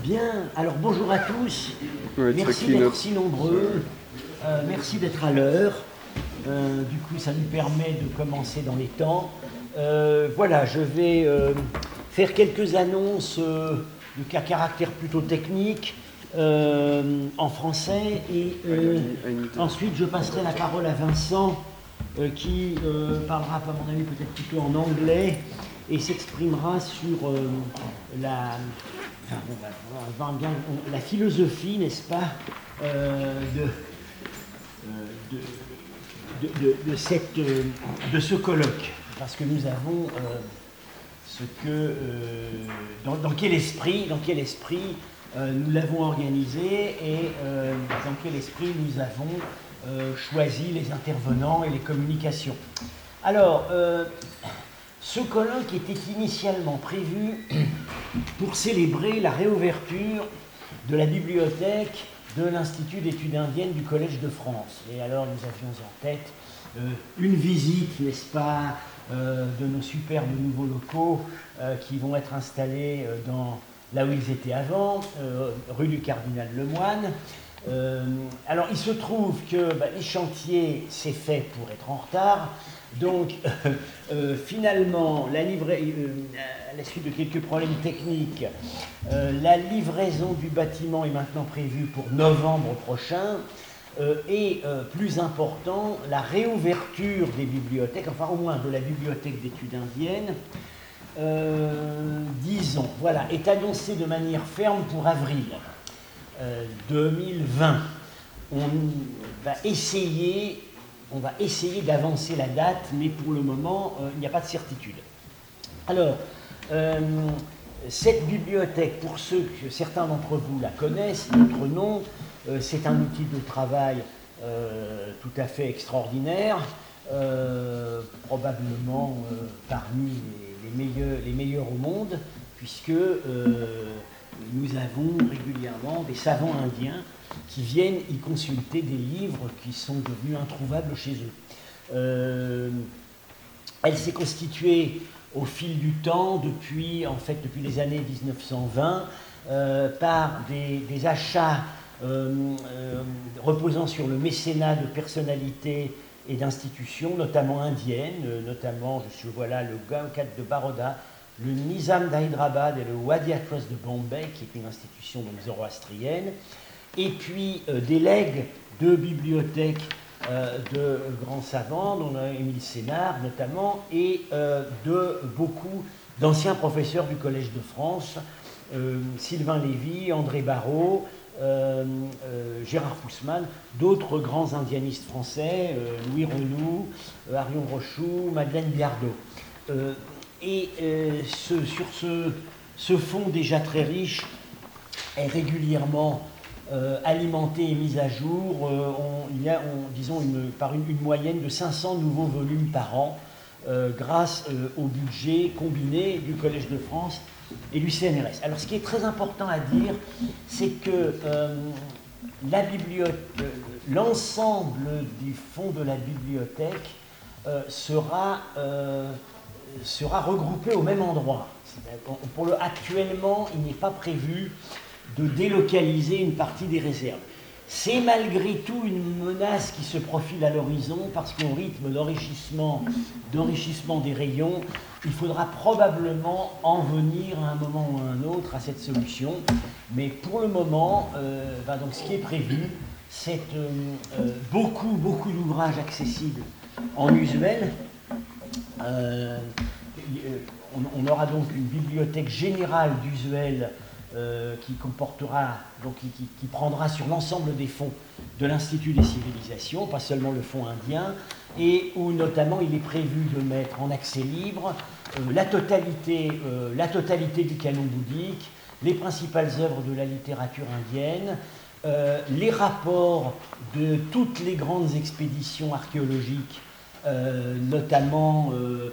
Bien, alors bonjour à tous, Ouais, merci d'être si nombreux, merci d'être à l'heure, du coup ça nous permet de commencer dans les temps. Voilà, je vais faire quelques annonces de caractère plutôt technique en français et ensuite je passerai la parole à Vincent qui parlera, à mon avis, peut-être plutôt en anglais et s'exprimera sur la philosophie, n'est-ce pas, de ce colloque. Parce que nous avons dans quel esprit nous l'avons organisé et dans quel esprit nous avons choisi les intervenants et les communications. Alors, ce colloque était initialement prévu pour célébrer la réouverture de la bibliothèque de l'Institut d'études indiennes du Collège de France. Et alors nous avions en tête une visite, n'est-ce pas, de nos superbes nouveaux locaux qui vont être installés là où ils étaient avant, rue du Cardinal Lemoine. Alors il se trouve que les chantiers, c'est fait pour être en retard. Donc, finalement, à la suite de quelques problèmes techniques, la livraison du bâtiment est maintenant prévue pour novembre prochain. Et plus important, la réouverture des bibliothèques, enfin au moins de la bibliothèque d'études indiennes, disons, voilà, est annoncée de manière ferme pour avril 2020. On va essayer d'avancer la date, mais pour le moment, il n'y a pas de certitude. Alors, cette bibliothèque, pour certains d'entre vous la connaissent, d'autres non, c'est un outil de travail tout à fait extraordinaire, probablement parmi les meilleurs au monde, puisque nous avons régulièrement des savants indiens qui viennent y consulter des livres qui sont devenus introuvables chez eux. Elle s'est constituée au fil du temps, depuis les années 1920, par des achats reposant sur le mécénat de personnalités et d'institutions, notamment indiennes, notamment, je vois là le Gangkat de Baroda, le Nizam d'Hyderabad et le Wadi Across de Bombay, qui est une institution zoroastrienne, et puis des legs de bibliothèques de grands savants, dont Émile Sénard notamment, et de beaucoup d'anciens professeurs du Collège de France, Sylvain Lévy, André Barrault, Gérard Fussman, d'autres grands indianistes français, Louis Renou, Arion Rochoux, Madeleine Biardot. Sur ce fond déjà très riche est régulièrement alimenté et mis à jour, par une moyenne de 500 nouveaux volumes par an, grâce au budget combiné du Collège de France et du CNRS. Alors ce qui est très important à dire, c'est que l'ensemble du fonds de la bibliothèque sera regroupé au même endroit. Actuellement, il n'est pas prévu de délocaliser une partie des réserves. C'est malgré tout une menace qui se profile à l'horizon, parce qu'au rythme d'enrichissement des rayons, il faudra probablement en venir à un moment ou à un autre à cette solution. Mais pour le moment, donc ce qui est prévu, c'est beaucoup d'ouvrages accessibles en usuel. On aura donc une bibliothèque générale d'usuel qui prendra sur l'ensemble des fonds de l'Institut des civilisations, pas seulement le fonds indien, et où notamment il est prévu de mettre en accès libre la totalité du canon bouddhique, les principales œuvres de la littérature indienne, les rapports de toutes les grandes expéditions archéologiques, notamment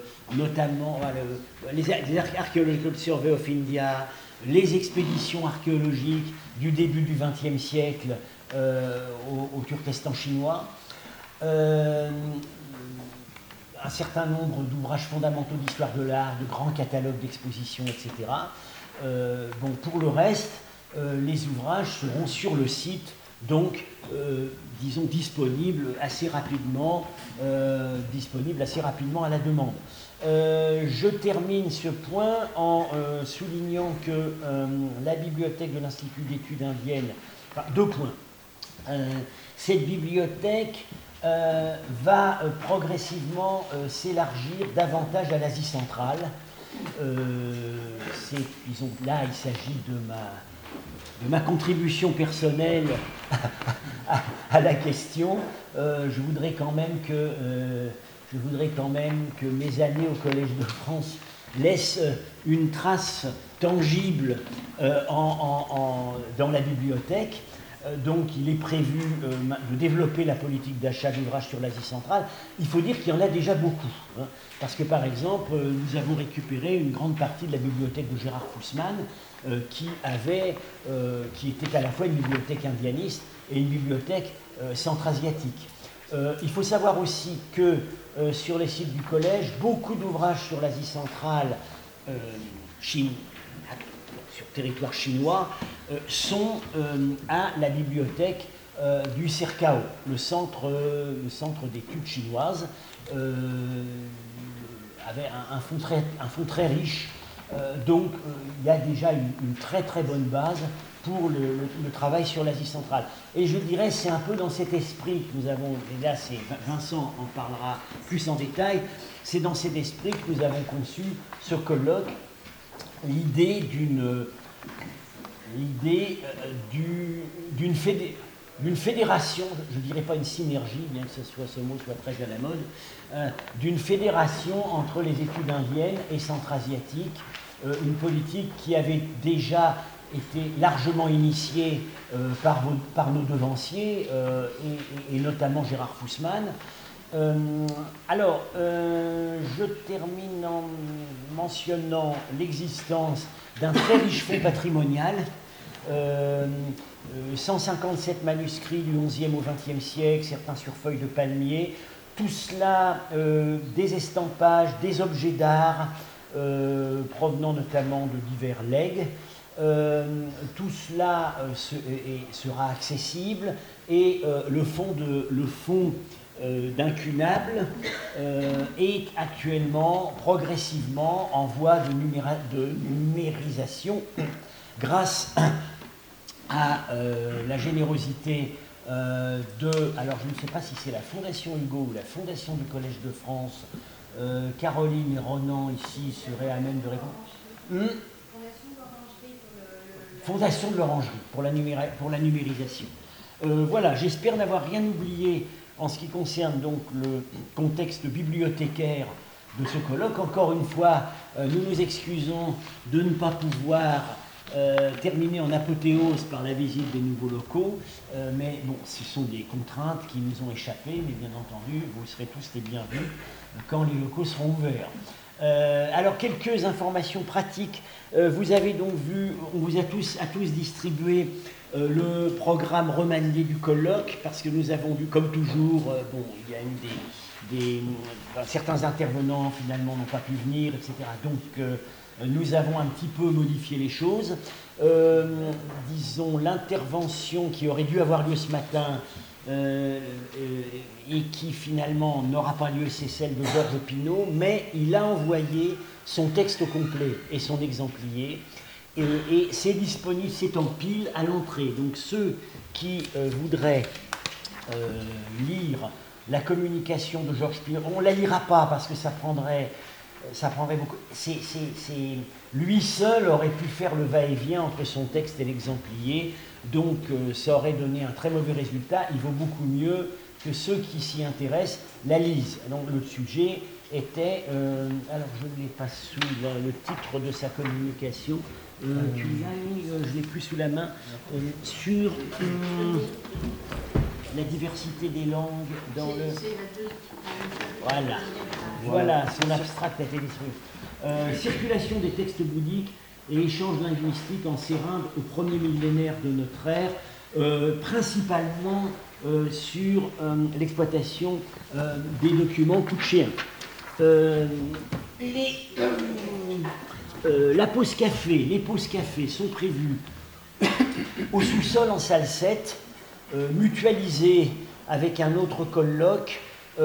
les Archaeological Survey of India, les expéditions archéologiques du début du XXe siècle au Turkestan chinois, un certain nombre d'ouvrages fondamentaux d'histoire de l'art, de grands catalogues d'expositions, etc. Pour le reste, les ouvrages seront sur le site, donc disons disponibles assez rapidement à la demande. Je termine ce point en soulignant que la bibliothèque de l'Institut d'études indiennes, enfin, 2 points. Cette bibliothèque va progressivement s'élargir davantage à l'Asie centrale. Là, il s'agit de ma contribution personnelle à la question. Je voudrais quand même que mes années au Collège de France laissent une trace tangible dans la bibliothèque. Donc il est prévu de développer la politique d'achat d'ouvrages sur l'Asie centrale. Il faut dire qu'il y en a déjà beaucoup, hein, parce que par exemple, nous avons récupéré une grande partie de la bibliothèque de Gérard Fussman, qui était à la fois une bibliothèque indianiste et une bibliothèque centra-asiatique. Il faut savoir aussi que sur les sites du collège, beaucoup d'ouvrages sur l'Asie centrale, sur territoire chinois, sont à la bibliothèque du CERCAO, le centre d'études chinoises, avait un fonds très riche. Donc il y a déjà une très très bonne base pour le travail sur l'Asie centrale. Et je dirais, c'est un peu dans cet esprit que nous avons, et là Vincent en parlera plus en détail, c'est dans cet esprit que nous avons conçu ce colloque, l'idée d'une fédération, je ne dirais pas une synergie, bien que ce mot soit très à la mode, d'une fédération entre les études indiennes et centra-asiatiques, une politique qui avait déjà été largement initiée par nos devanciers, et notamment Gérard Fussman. Je termine en mentionnant l'existence d'un très riche fonds patrimonial, 157 manuscrits du XIe au XXe siècle, certains sur feuilles de palmier, tout cela des estampages, des objets d'art provenant notamment de divers legs. Tout cela sera accessible, et le fonds d'incunable est actuellement progressivement en voie de numérisation grâce à la générosité alors je ne sais pas si c'est la Fondation Hugo ou la Fondation du Collège de France. Caroline et Ronan ici seraient à même de répondre. Fondation de l'Orangerie pour la numérisation. Voilà, j'espère n'avoir rien oublié en ce qui concerne donc le contexte bibliothécaire de ce colloque. Encore une fois, nous nous excusons de ne pas pouvoir terminer en apothéose par la visite des nouveaux locaux, mais bon, ce sont des contraintes qui nous ont échappé, mais bien entendu, vous serez tous les bienvenus quand les locaux seront ouverts. Alors, quelques informations pratiques. Vous avez donc vu, on vous a tous distribué le programme remanié du colloque, parce que nous avons vu, comme toujours, il y a eu certains intervenants finalement n'ont pas pu venir, etc. Donc nous avons un petit peu modifié les choses. Disons, l'intervention qui aurait dû avoir lieu ce matin et qui finalement n'aura pas lieu, c'est celle de Georges Pinault, mais il a envoyé son texte complet et son exemplier, et c'est disponible, c'est en pile à l'entrée. Donc ceux qui voudraient lire la communication de Georges Pinault, on ne la lira pas parce que ça prendrait beaucoup. Lui seul aurait pu faire le va-et-vient entre son texte et l'exemplier, donc ça aurait donné un très mauvais résultat. Il vaut beaucoup mieux que ceux qui s'y intéressent la lisent. Donc le sujet était, alors je ne l'ai pas sous le titre de sa communication, tu l'as mis, je ne l'ai plus sous la main, sur la diversité des langues dans le... Voilà, son abstract a été distribué. Circulation des textes bouddhiques et échanges linguistiques en Sérinde au premier millénaire de notre ère, principalement sur l'exploitation des documents kouchtchéens. Les pauses café sont prévues au sous-sol en salle 7, mutualisé avec un autre colloque.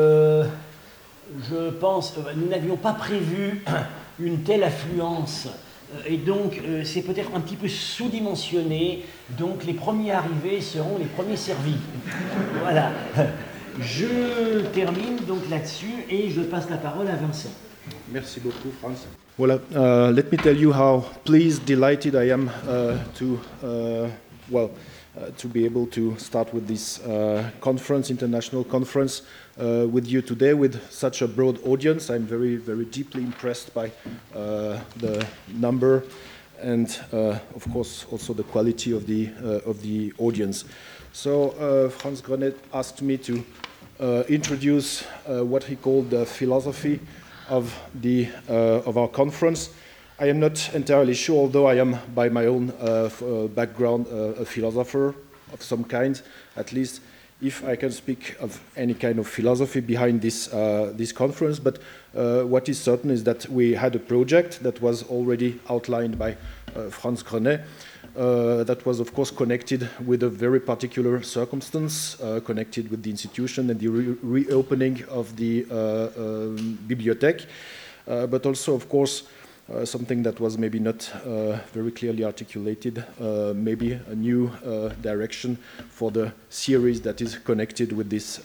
Je pense, nous n'avions pas prévu une telle affluence et donc c'est peut-être un petit peu sous-dimensionné, donc les premiers arrivés seront les premiers servis. Voilà. Je termine donc là-dessus et je passe la parole à Vincent. Merci beaucoup, Franz. Well, let me tell you how pleased, delighted I am to be able to start with this conference, international conference, with you today, with such a broad audience. I'm very, very deeply impressed by the number and, of course, also the quality of the audience. So Franz Grenet asked me to introduce what he called the philosophy of our conference. I am not entirely sure, although I am by my own background a philosopher of some kind, at least if I can speak of any kind of philosophy behind this conference. But what is certain is that we had a project that was already outlined by Franz Grenet, that was, of course, connected with a very particular circumstance, connected with the institution and the reopening of the bibliothèque, but also, of course, something that was maybe not very clearly articulated, maybe a new direction for the series that is connected with this,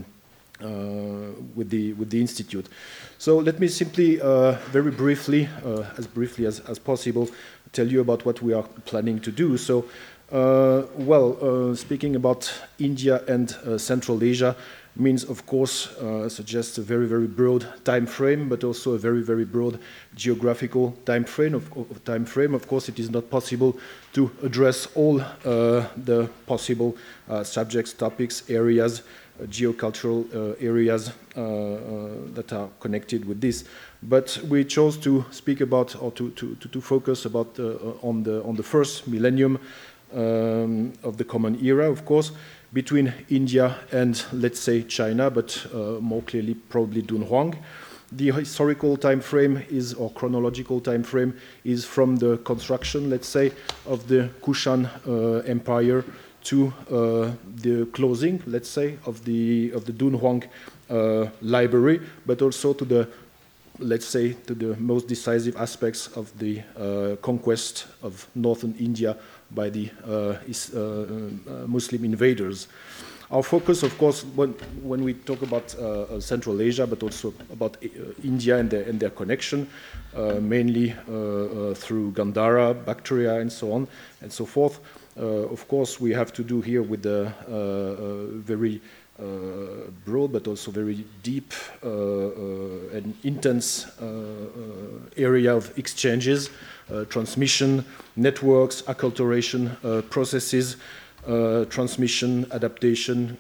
with the institute. So let me simply, very briefly, as possible, tell you about what we are planning to do. So, speaking about India and Central Asia means, of course, suggests a very, very broad time frame, but also a very, very broad geographical time frame. Of course, it is not possible to address all the possible subjects, topics, areas, geocultural areas that are connected with this. But we chose to speak about, or to focus about on the first millennium of the Common Era, of course, between India and, let's say, China, but more clearly probably Dunhuang. The historical time frame is, or chronological time frame, is from the construction, let's say, of the Kushan Empire to the closing, let's say, of the Dunhuang library, but also to the, let's say, to the most decisive aspects of the conquest of northern India by the Muslim invaders. Our focus, of course, when we talk about Central Asia, but also about India and their connection, mainly through Gandhara, Bactria, and so on and so forth. Of course, we have to do here with the very broad, but also very deep and intense area of exchanges, transmission, networks, acculturation processes, transmission, adaptation,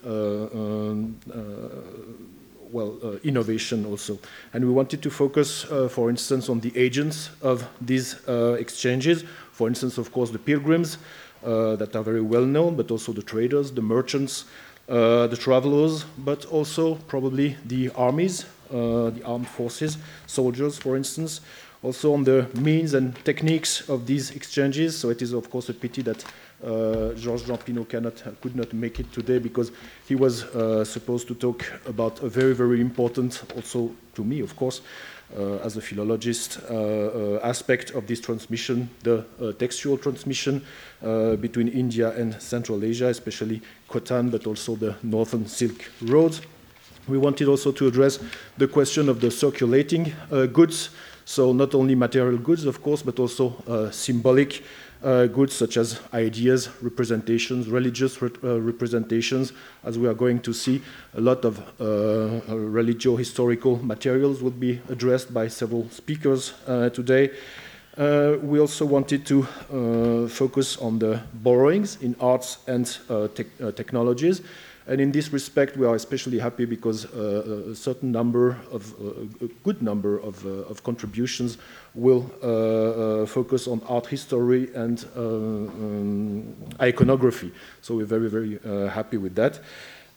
innovation also. And we wanted to focus, for instance, on the agents of these exchanges. For instance, of course, the pilgrims that are very well known, but also the traders, the merchants, the travelers, but also probably the armies, the armed forces, soldiers, for instance. Also on the means and techniques of these exchanges. So it is, of course, a pity that Georges Jean Pinault could not make it today, because he was supposed to talk about a very, very important, also to me, of course, as a philologist, aspect of this transmission, the textual transmission between India and Central Asia, especially Khotan, but also the Northern Silk Road. We wanted also to address the question of the circulating goods, so not only material goods, of course, but also symbolic goods such as ideas, representations, religious representations. As we are going to see, a lot of religio-historical materials will be addressed by several speakers today. We also wanted to focus on the borrowings in arts and technologies. And in this respect, we are especially happy because a certain number of, a good number of contributions will focus on art history and iconography. So we're very, very happy with that.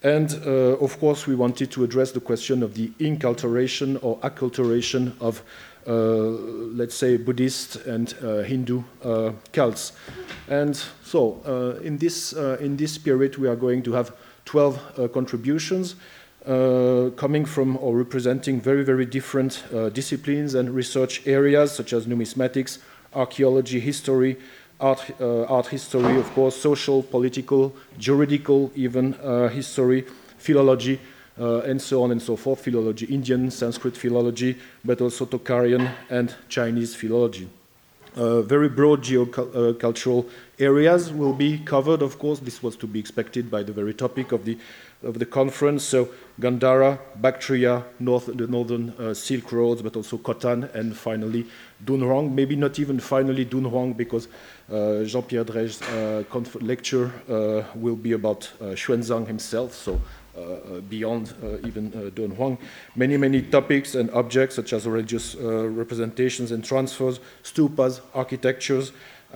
And of course, we wanted to address the question of the inculturation or acculturation of, let's say, Buddhist and Hindu cults. And so, in this spirit, we are going to have 12 contributions coming from or representing very, very different disciplines and research areas, such as numismatics, archaeology, history, art history, of course, social, political, juridical, even history, philology, and so on and so forth. Philology, Indian, Sanskrit philology, but also Tocharian and Chinese philology. Very broad geocultural areas will be covered, of course. This was to be expected by the very topic of the conference. So Gandhara, Bactria, the northern Silk Roads, but also Khotan, and finally Dunhuang. Maybe not even finally Dunhuang, because Jean-Pierre Drège's lecture will be about Xuanzang himself, so beyond even Dunhuang. Many, many topics and objects, such as religious representations and transfers, stupas, architecture,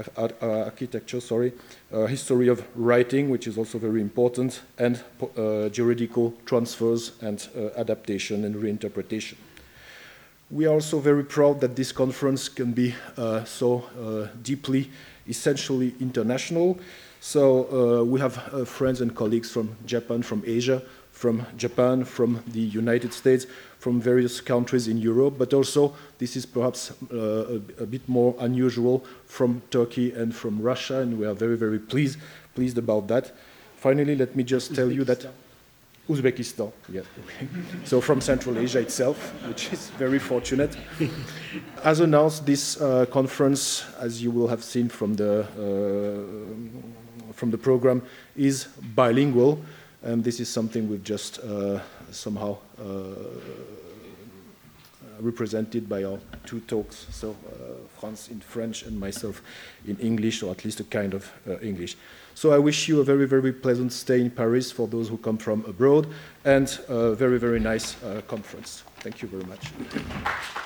history of writing, which is also very important, and juridical transfers and adaptation and reinterpretation. We are also very proud that this conference can be so deeply, essentially international. So we have friends and colleagues from Japan, from Asia, from Japan, from the United States, from various countries in Europe, but also, this is perhaps a bit more unusual, from Turkey and from Russia, and we are very, very pleased about that. Finally, let me just tell you that Uzbekistan, yeah. So from Central Asia itself, which is very fortunate. As announced, this conference, as you will have seen from the program, is bilingual, and this is something we've just somehow represented by our two talks, so Franz in French and myself in English, or at least a kind of English. So I wish you a very, very pleasant stay in Paris for those who come from abroad, and a very, very nice conference. Thank you very much.